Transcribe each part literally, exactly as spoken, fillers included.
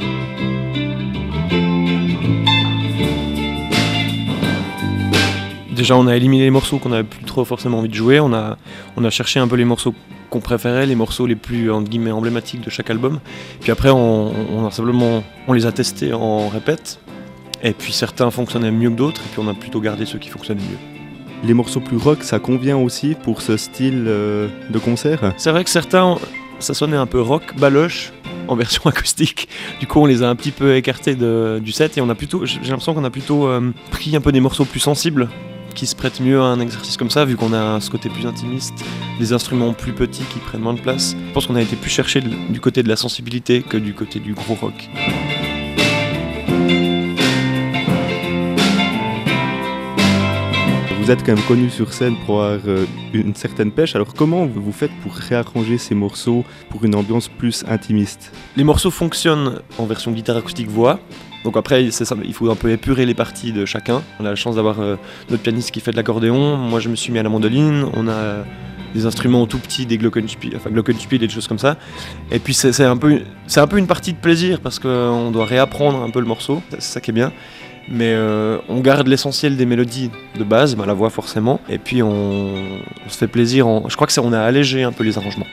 Déjà, on a éliminé les morceaux qu'on n'avait plus trop forcément envie de jouer. On a, on a cherché un peu les morceaux qu'on préférait, les morceaux les plus entre guillemets emblématiques de chaque album. Puis après, on, on a simplement, on les a testés en répète. Et puis certains fonctionnaient mieux que d'autres. Et puis on a plutôt gardé ceux qui fonctionnaient mieux. Les morceaux plus rock, ça convient aussi pour ce style euh, de concert? C'est vrai que certains, ça sonnait un peu rock, baloche, en version acoustique. Du coup, on les a un petit peu écartés de, du set et on a plutôt, j'ai l'impression qu'on a plutôt euh, pris un peu des morceaux plus sensibles, qui se prêtent mieux à un exercice comme ça, vu qu'on a ce côté plus intimiste, des instruments plus petits qui prennent moins de place. Je pense qu'on a été plus chercher du côté de la sensibilité que du côté du gros rock. Vous êtes quand même connu sur scène pour avoir une certaine pêche, alors comment vous faites pour réarranger ces morceaux pour une ambiance plus intimiste? Les morceaux fonctionnent en version guitare acoustique voix. Donc après, c'est ça, il faut un peu épurer les parties de chacun. On a la chance d'avoir euh, notre pianiste qui fait de l'accordéon. Moi, je me suis mis à la mandoline. On a des instruments tout petits, des glockenspiel, enfin glockenspiel et des choses comme ça. Et puis c'est, c'est, un peu, c'est un peu une partie de plaisir parce qu'on doit réapprendre un peu le morceau. C'est ça qui est bien. Mais euh, on garde l'essentiel des mélodies de base, bah, la voix forcément. Et puis on, on se fait plaisir. En, je crois que c'est, on a allégé un peu les arrangements.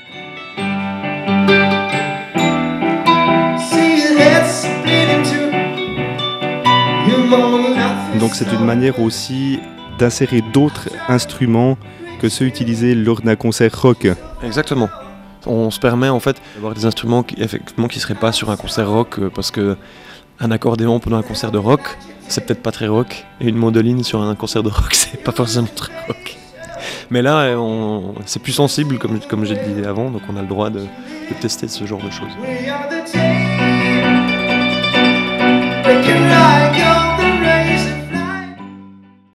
Donc c'est une manière aussi d'insérer d'autres instruments que ceux utilisés lors d'un concert rock. Exactement. On se permet en fait d'avoir des instruments qui effectivement qui seraient pas sur un concert rock euh, parce que un accordéon pendant un concert de rock, c'est peut-être pas très rock, et une mandoline sur un concert de rock, c'est pas forcément très rock. Mais là, on, c'est plus sensible comme, comme j'ai dit avant, donc on a le droit de, de tester ce genre de choses.